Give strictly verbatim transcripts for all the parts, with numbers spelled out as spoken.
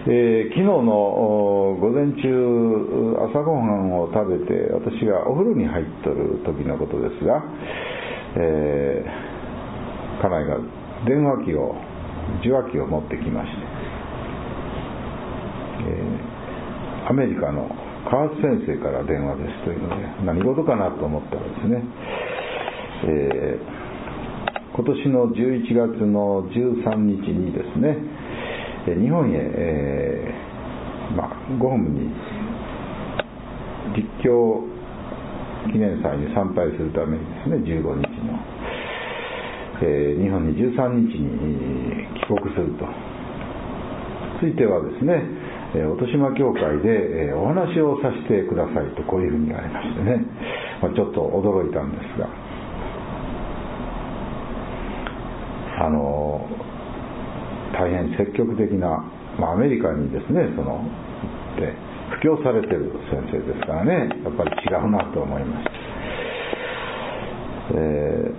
えー、昨日の午前中朝ごはんを食べて私がお風呂に入っとる時のことですが、えー、家内が電話機を受話器を持ってきまして、えー、アメリカのカース先生から電話ですというので何事かなと思ったらですね、えー、今年のじゅういちがつのじゅうさんにちにですね日本へ、えーまあ、ご本に立教記念祭に参拝するためにですねじゅうごにちの、えー、日本にじゅうさんにちに帰国するとついてはですね音島教会でお話をさせてくださいとこういうふうに言われましてね、まあ、ちょっと驚いたんですがあの大変積極的な、まあ、アメリカにですねそので布教されている先生ですからねやっぱり違うなと思いました。え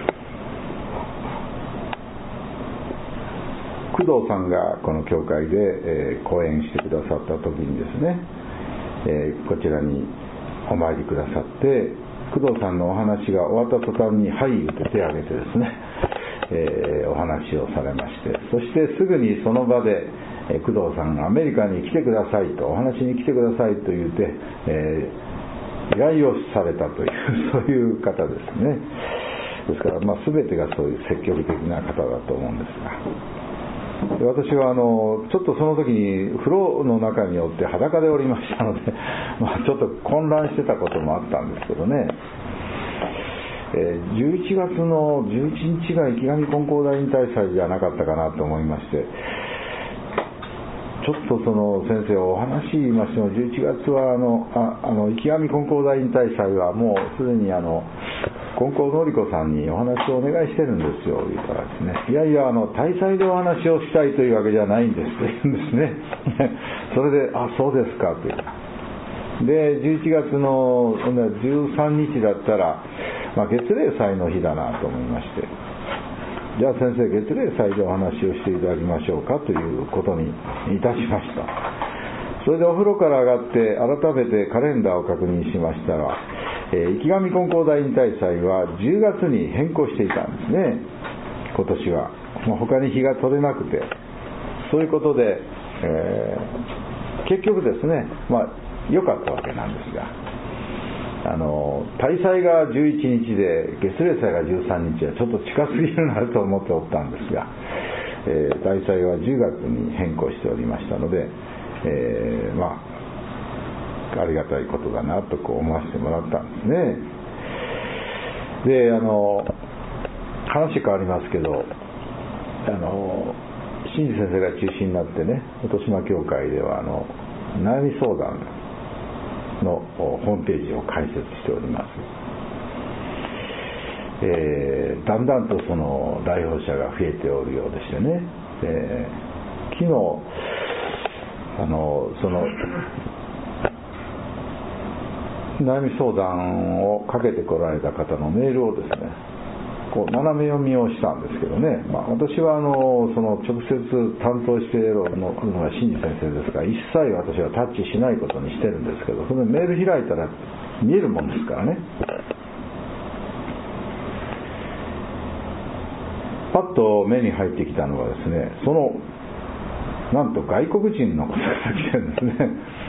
ー、工藤さんがこの教会で、えー、講演してくださった時にですね、えー、こちらにお参りくださって工藤さんのお話が終わった途端にはい言って手を挙げてですねえー、お話をされましてそしてすぐにその場で、えー、工藤さんがアメリカに来てくださいとお話に来てくださいと言って、えー、依頼をされたというそういう方ですね。ですから、まあ、全てがそういう積極的な方だと思うんですがで私はあのちょっとその時に風呂の中におって裸でおりましたので、まあ、ちょっと混乱してたこともあったんですけどねじゅういちがつのじゅういちにちが池上金光大引退祭じゃなかったかなと思いましてちょっとその先生お話言いましてもじゅういちがつはあのああの池上金光大引退祭はもうすでにあの金光のり子さんにお話をお願いしてるんですよ言ったらですねいやいやあの大祭でお話をしたいというわけじゃないんですと言うんですねそれであそうですかというでじゅういちがつのじゅうさんにちだったらまあ、月例祭の日だなと思いましてじゃあ先生月例祭でお話をしていただきましょうかということにいたしました。それでお風呂から上がって改めてカレンダーを確認しましたら、えー、池上金光大引退祭はじゅうがつに変更していたんですね今年は、まあ、他に日が取れなくてそういうことで、えー、結局ですねまあ良かったわけなんですがあの大祭がじゅういちにちで月例祭がじゅうさんにちはちょっと近すぎるなと思っておったんですが、えー、大祭はじゅうがつに変更しておりましたので、えー、まあありがたいことだなとこう思わせてもらったんですね。であの話変わりますけどあの新次先生が中心になってね音島教会ではあの悩み相談のホームページを開設しております。えー、だんだんとその来訪者が増えておるようでしてね、えー、昨日あのその悩み相談をかけてこられた方のメールをですねこう斜め読みをしたんですけどね、まあ、私はあのその直接担当しているのが新次先生ですから一切私はタッチしないことにしてるんですけどそのメール開いたら見えるもんですからねパッと目に入ってきたのがですねそのなんと外国人の方が来てるんですね、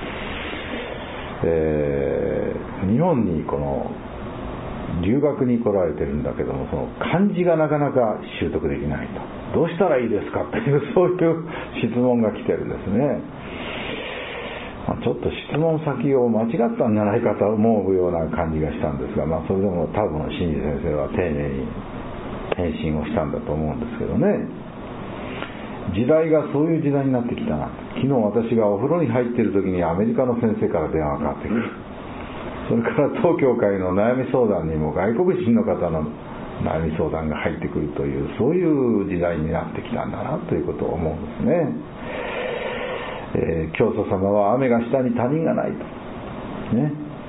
えー、日本にこの留学に来られてるんだけどもその漢字がなかなか習得できないとどうしたらいいですかっていうそういう質問が来てるんですね、まあ、ちょっと質問先を間違ったんじゃないかと思うような感じがしたんですが、まあ、それでも多分新次先生は丁寧に返信をしたんだと思うんですけどね時代がそういう時代になってきたな昨日私がお風呂に入っている時にアメリカの先生から電話がかかってくるそれから当教会の悩み相談にも外国人の方の悩み相談が入ってくるというそういう時代になってきたんだなということを思うんですね、えー、教祖様は雨が下に他人がないとね、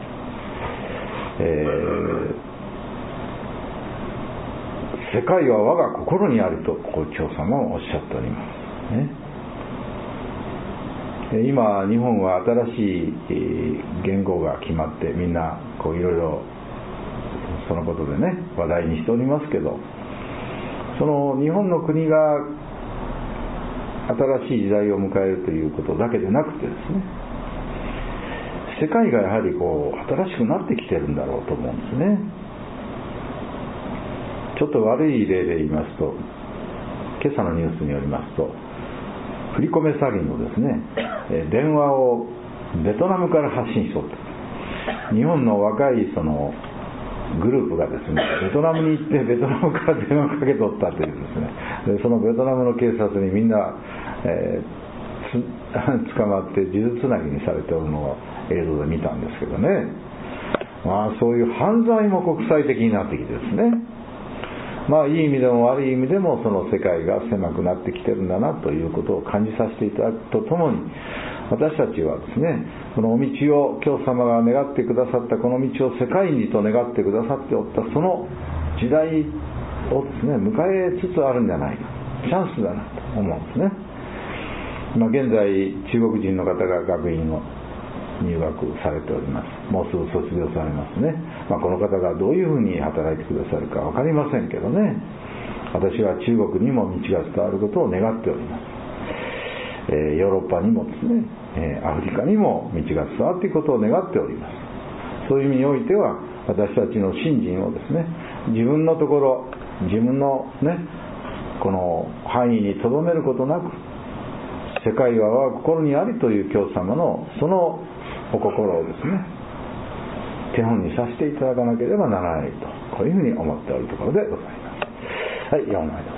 えー、世界は我が心にあるとこう教祖様はおっしゃっておりますね。 今日本は新しい言語が決まってみんなこういろいろそのことでね話題にしておりますけど、その日本の国が新しい時代を迎えるということだけでなくてですね、世界がやはりこう新しくなってきてるんだろうと思うんですね。ちょっと悪い例で言いますと、今朝のニュースによりますと、振り込め詐欺のですね電話をベトナムから発信しとった。日本の若いそのグループがですねベトナムに行ってベトナムから電話かけとったというですね、でそのベトナムの警察にみんな、えー、つ捕まって数珠つなぎにされておるのを映像で見たんですけどね、まあ、そういう犯罪も国際的になってきてですね、まあいい意味でも悪い意味でもその世界が狭くなってきてるんだなということを感じさせていただくとともに、私たちはですねこのお道を今日様が願ってくださったこの道を世界にと願ってくださっておったその時代をですね迎えつつあるんじゃないか、チャンスだなと思うんですね。まあ、現在中国人の方が学院を入学されております。もうすぐ卒業されますね。まあ、この方がどういうふうに働いてくださるか分かりませんけどね、私は中国にも道が伝わることを願っております。えー、ヨーロッパにもですね、えー、アフリカにも道が伝わっていくことを願っております。そういう意味においては私たちの信心をですね自分のところ自分のねこの範囲にとどめることなく、世界は我が心にありという教様のそのお心をですね手本にさせていただかなければならないと、こういうふうに思っておるところでございます。はい、よんまいです。